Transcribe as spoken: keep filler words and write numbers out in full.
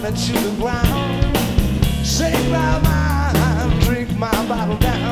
it to the ground. Shake my mind, drink my bottle down.